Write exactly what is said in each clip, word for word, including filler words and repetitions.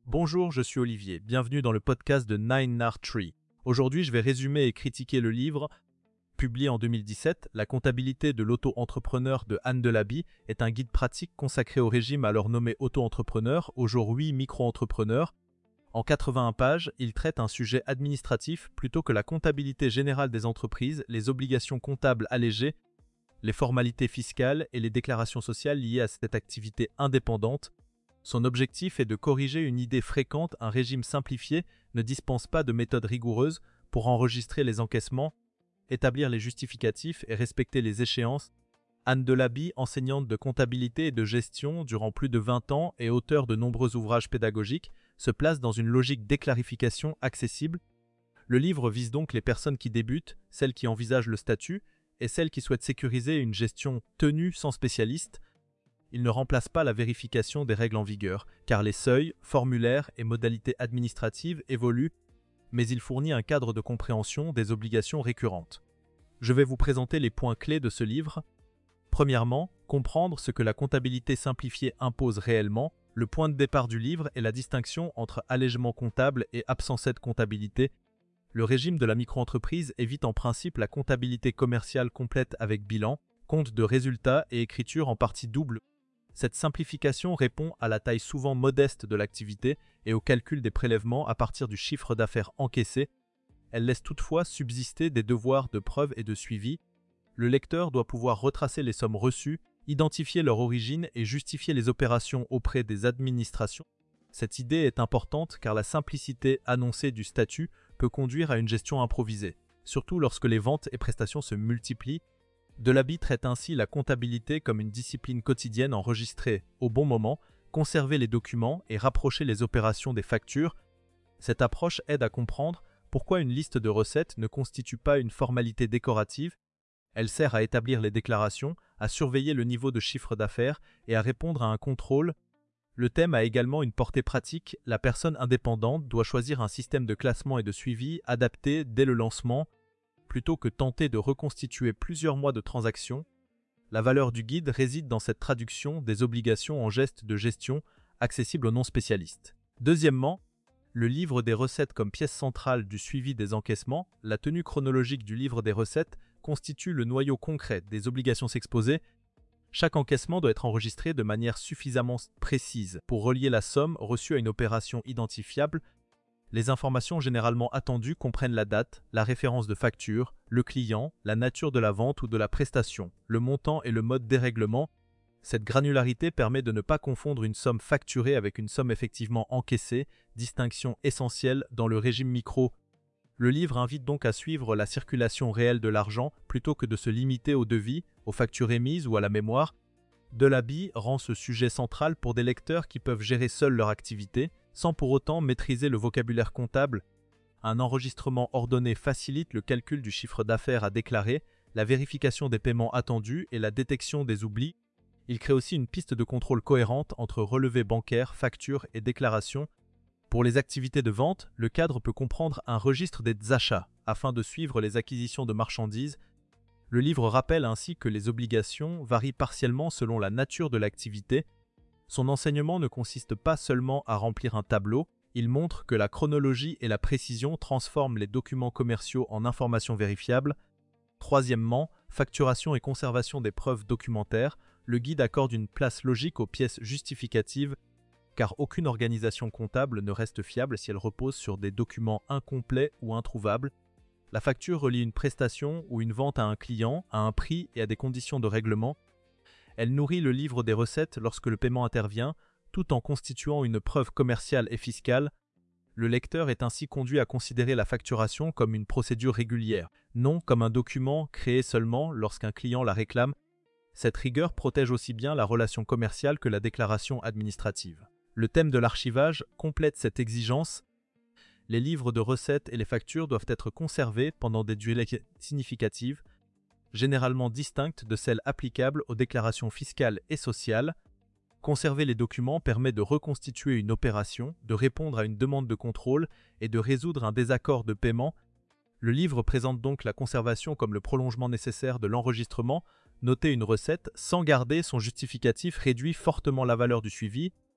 Bonjour, je suis Olivier, bienvenue dans le podcast de Nine Nard Tree. Aujourd'hui, je vais résumer et critiquer le livre, publié en deux mille dix-sept, La comptabilité de l'auto-entrepreneur de Anne Delaby est un guide pratique consacré au régime alors nommé auto-entrepreneur, aujourd'hui micro-entrepreneur. En quatre-vingt-un pages, il traite un sujet administratif plutôt que la comptabilité générale des entreprises, les obligations comptables allégées, les formalités fiscales et les déclarations sociales liées à cette activité indépendante. Son objectif est de corriger une idée fréquente: un régime simplifié ne dispense pas de méthode rigoureuse pour enregistrer les encaissements, établir les justificatifs et respecter les échéances. Anne Delaby, enseignante de comptabilité et de gestion durant plus de vingt ans et auteure de nombreux ouvrages pédagogiques, se place dans une logique d'éclarification accessible. Le livre vise donc les personnes qui débutent, celles qui envisagent le statut et celles qui souhaitent sécuriser une gestion tenue sans spécialiste. Il ne remplace pas la vérification des règles en vigueur, car les seuils, formulaires et modalités administratives évoluent, mais il fournit un cadre de compréhension des obligations récurrentes. Je vais vous présenter les points clés de ce livre. Premièrement, comprendre ce que la comptabilité simplifiée impose réellement. Le point de départ du livre est la distinction entre allègement comptable et absence de comptabilité. Le régime de la micro-entreprise évite en principe la comptabilité commerciale complète avec bilan, compte de résultats et écriture en partie double. Cette simplification répond à la taille souvent modeste de l'activité et au calcul des prélèvements à partir du chiffre d'affaires encaissé. Elle laisse toutefois subsister des devoirs de preuve et de suivi. Le lecteur doit pouvoir retracer les sommes reçues, identifier leur origine et justifier les opérations auprès des administrations. Cette idée est importante car la simplicité annoncée du statut peut conduire à une gestion improvisée, surtout lorsque les ventes et prestations se multiplient. Delaby traite ainsi la comptabilité comme une discipline quotidienne: enregistrer au bon moment, conserver les documents et rapprocher les opérations des factures. Cette approche aide à comprendre pourquoi une liste de recettes ne constitue pas une formalité décorative. Elle sert à établir les déclarations, à surveiller le niveau de chiffre d'affaires et à répondre à un contrôle. Le thème a également une portée pratique. La personne indépendante doit choisir un système de classement et de suivi adapté dès le lancement, plutôt que tenter de reconstituer plusieurs mois de transactions. La valeur du guide réside dans cette traduction des obligations en gestes de gestion accessibles aux non-spécialistes. Deuxièmement, le livre des recettes comme pièce centrale du suivi des encaissements. La tenue chronologique du livre des recettes constitue le noyau concret des obligations s'exposer. Chaque encaissement doit être enregistré de manière suffisamment précise pour relier la somme reçue à une opération identifiable. Les informations généralement attendues comprennent la date, la référence de facture, le client, la nature de la vente ou de la prestation, le montant et le mode dérèglement. Cette granularité permet de ne pas confondre une somme facturée avec une somme effectivement encaissée, distinction essentielle dans le régime micro. Le livre invite donc à suivre la circulation réelle de l'argent plutôt que de se limiter au devis, aux factures émises ou à la mémoire. Delaby rend ce sujet central pour des lecteurs qui peuvent gérer seuls leur activité, sans pour autant maîtriser le vocabulaire comptable. Un enregistrement ordonné facilite le calcul du chiffre d'affaires à déclarer, la vérification des paiements attendus et la détection des oublis. Il crée aussi une piste de contrôle cohérente entre relevés bancaires, factures et déclarations. Pour les activités de vente, le cadre peut comprendre un registre des achats, afin de suivre les acquisitions de marchandises. Le livre rappelle ainsi que les obligations varient partiellement selon la nature de l'activité. Son enseignement ne consiste pas seulement à remplir un tableau, il montre que la chronologie et la précision transforment les documents commerciaux en informations vérifiables. Troisièmement, facturation et conservation des preuves documentaires. Le guide accorde une place logique aux pièces justificatives, car aucune organisation comptable ne reste fiable si elle repose sur des documents incomplets ou introuvables. La facture relie une prestation ou une vente à un client, à un prix et à des conditions de règlement. Elle nourrit le livre des recettes lorsque le paiement intervient, tout en constituant une preuve commerciale et fiscale. Le lecteur est ainsi conduit à considérer la facturation comme une procédure régulière, non comme un document créé seulement lorsqu'un client la réclame. Cette rigueur protège aussi bien la relation commerciale que la déclaration administrative. Le thème de l'archivage complète cette exigence. Les livres de recettes et les factures doivent être conservés pendant des durées significatives, généralement distinctes de celles applicables aux déclarations fiscales et sociales. Conserver les documents permet de reconstituer une opération, de répondre à une demande de contrôle et de résoudre un désaccord de paiement. Le livre présente donc la conservation comme le prolongement nécessaire de l'enregistrement. Noter une recette sans garder son justificatif réduit fortement la valeur du suivi.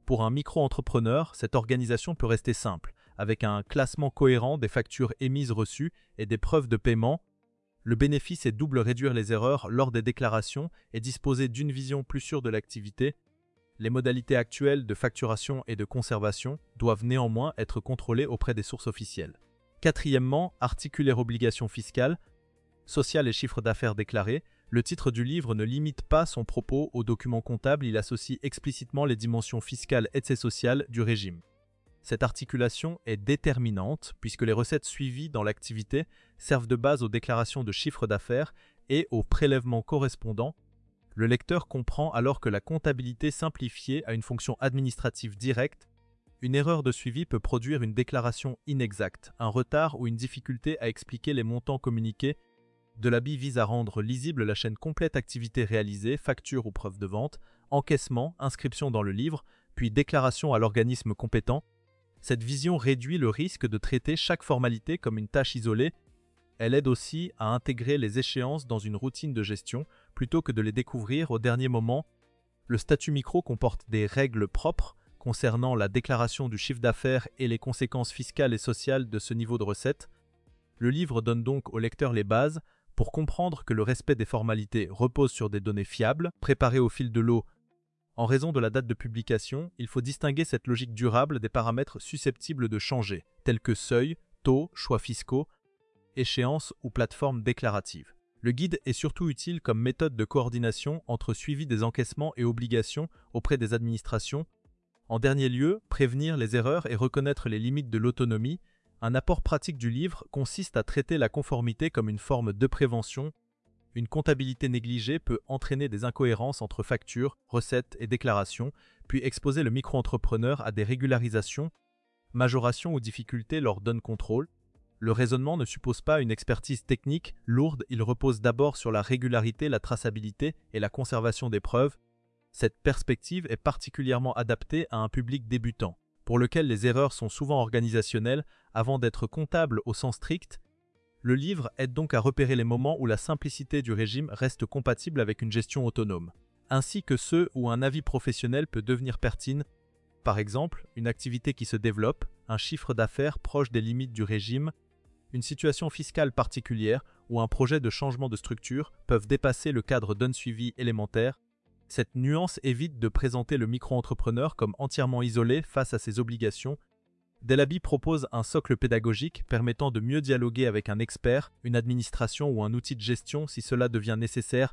Pour un micro-entrepreneur, cette organisation peut rester simple, avec un classement cohérent des factures émises reçues et des preuves de paiement. Le bénéfice est double: réduire les erreurs lors des déclarations et disposer d'une vision plus sûre de l'activité. Les modalités actuelles de facturation et de conservation doivent néanmoins être contrôlées auprès des sources officielles. Quatrièmement, articuler obligations fiscales, sociales et chiffre d'affaires déclarés. Le titre du livre ne limite pas son propos aux documents comptables, il associe explicitement les dimensions fiscales et sociales du régime. Cette articulation est déterminante puisque les recettes suivies dans l'activité servent de base aux déclarations de chiffre d'affaires et aux prélèvements correspondants. Le lecteur comprend alors que la comptabilité simplifiée a une fonction administrative directe. Une erreur de suivi peut produire une déclaration inexacte, un retard ou une difficulté à expliquer les montants communiqués. Delaby vise à rendre lisible la chaîne complète: activité réalisée, facture ou preuve de vente, encaissement, inscription dans le livre, puis déclaration à l'organisme compétent. Cette vision réduit le risque de traiter chaque formalité comme une tâche isolée. Elle aide aussi à intégrer les échéances dans une routine de gestion plutôt que de les découvrir au dernier moment. Le statut micro comporte des règles propres concernant la déclaration du chiffre d'affaires et les conséquences fiscales et sociales de ce niveau de recette. Le livre donne donc au lecteur les bases pour comprendre que le respect des formalités repose sur des données fiables, préparées au fil de l'eau. En raison de la date de publication, il faut distinguer cette logique durable des paramètres susceptibles de changer, tels que seuil, taux, choix fiscaux, échéances ou plateformes déclaratives. Le guide est surtout utile comme méthode de coordination entre suivi des encaissements et obligations auprès des administrations. En dernier lieu, prévenir les erreurs et reconnaître les limites de l'autonomie. Un apport pratique du livre consiste à traiter la conformité comme une forme de prévention. Une comptabilité négligée peut entraîner des incohérences entre factures, recettes et déclarations, puis exposer le micro-entrepreneur à des régularisations, majorations ou difficultés lors d'un contrôle. Le raisonnement ne suppose pas une expertise technique lourde, il repose d'abord sur la régularité, la traçabilité et la conservation des preuves. Cette perspective est particulièrement adaptée à un public débutant, pour lequel les erreurs sont souvent organisationnelles avant d'être comptables au sens strict. Le livre aide donc à repérer les moments où la simplicité du régime reste compatible avec une gestion autonome, ainsi que ceux où un avis professionnel peut devenir pertinent. Par exemple, une activité qui se développe, un chiffre d'affaires proche des limites du régime, une situation fiscale particulière ou un projet de changement de structure peuvent dépasser le cadre d'un suivi élémentaire. Cette nuance évite de présenter le micro-entrepreneur comme entièrement isolé face à ses obligations. Delaby propose un socle pédagogique permettant de mieux dialoguer avec un expert, une administration ou un outil de gestion si cela devient nécessaire.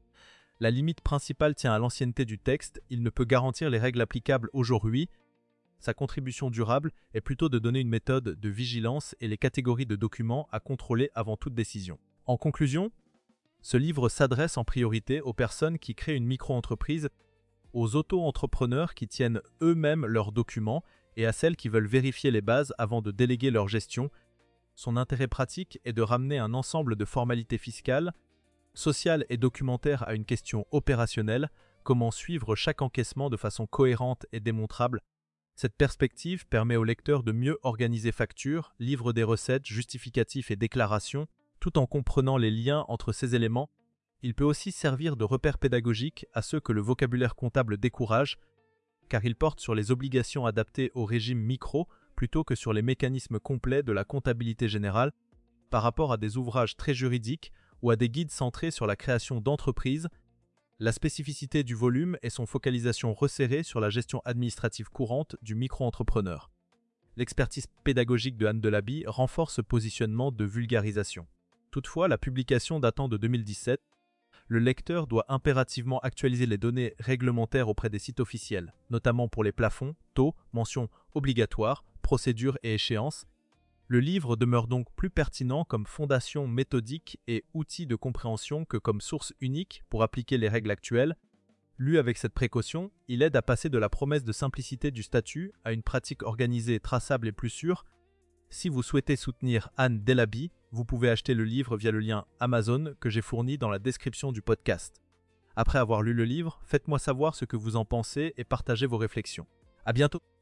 La limite principale tient à l'ancienneté du texte, il ne peut garantir les règles applicables aujourd'hui. Sa contribution durable est plutôt de donner une méthode de vigilance et les catégories de documents à contrôler avant toute décision. En conclusion, ce livre s'adresse en priorité aux personnes qui créent une micro-entreprise, aux auto-entrepreneurs qui tiennent eux-mêmes leurs documents et à celles qui veulent vérifier les bases avant de déléguer leur gestion. Son intérêt pratique est de ramener un ensemble de formalités fiscales, sociales et documentaires à une question opérationnelle, comment suivre chaque encaissement de façon cohérente et démontrable. Cette perspective permet au lecteur de mieux organiser factures, livres des recettes, justificatifs et déclarations, tout en comprenant les liens entre ces éléments. Il peut aussi servir de repère pédagogique à ceux que le vocabulaire comptable décourage, car il porte sur les obligations adaptées au régime micro plutôt que sur les mécanismes complets de la comptabilité générale, par rapport à des ouvrages très juridiques ou à des guides centrés sur la création d'entreprises. La spécificité du volume est son focalisation resserrée sur la gestion administrative courante du micro-entrepreneur. L'expertise pédagogique de Anne Delaby renforce ce positionnement de vulgarisation. Toutefois, la publication datant de deux mille dix-sept, le lecteur doit impérativement actualiser les données réglementaires auprès des sites officiels, notamment pour les plafonds, taux, mentions obligatoires, procédures et échéances. Le livre demeure donc plus pertinent comme fondation méthodique et outil de compréhension que comme source unique pour appliquer les règles actuelles. Lu avec cette précaution, il aide à passer de la promesse de simplicité du statut à une pratique organisée, traçable et plus sûre. Si vous souhaitez soutenir Anne Delaby, vous pouvez acheter le livre via le lien Amazon que j'ai fourni dans la description du podcast. Après avoir lu le livre, faites-moi savoir ce que vous en pensez et partagez vos réflexions. À bientôt!